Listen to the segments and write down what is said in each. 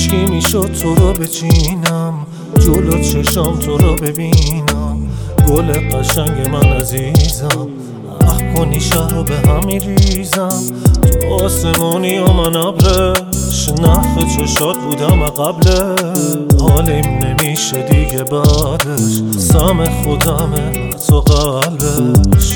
هیچکی میشد تو رو بچینم، جلو چشام تو رو ببینم. گل قشنگ من عزیزم، کنی شهر رو به هم میریزم. تو آسمونی و من ابرش، نخ چشات بودم قبله. حالیم نمیشه دیگه بعدش، سم خودمه تو قلبش.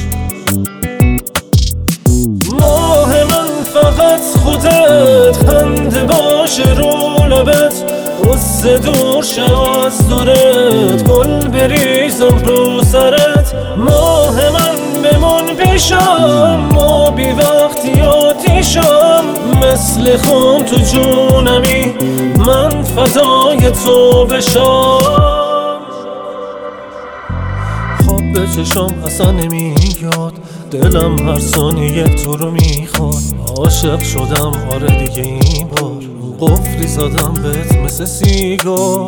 ماه من فقط خودت، خنده باشه رو لبت، غصه دور شه از دورت، گل بریزم رو سرت. ماه من بمون پیشم، ما بی وقتی آتیشم، مثل خون تو جونمی، من فدای تو بشم. خواب به چشم اصلا نمیاد، دلم هر ثانیه تو رو میخواد. عاشق شدم آره دیگه این بار، قفلی زدم بهت مثل سیگار.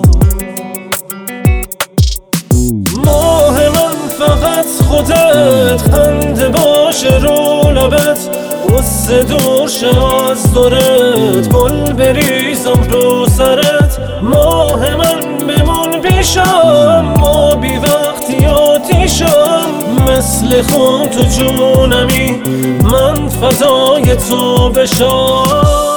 ماه من فقط خودت، خنده باشه رو لبت، غصه دور شه از دورت، گل بریزم رو سرت. ماه من بمون پیشم، ما بی وقتی آتیشم، مثل خون تو جونمی، من فدای تو بشم.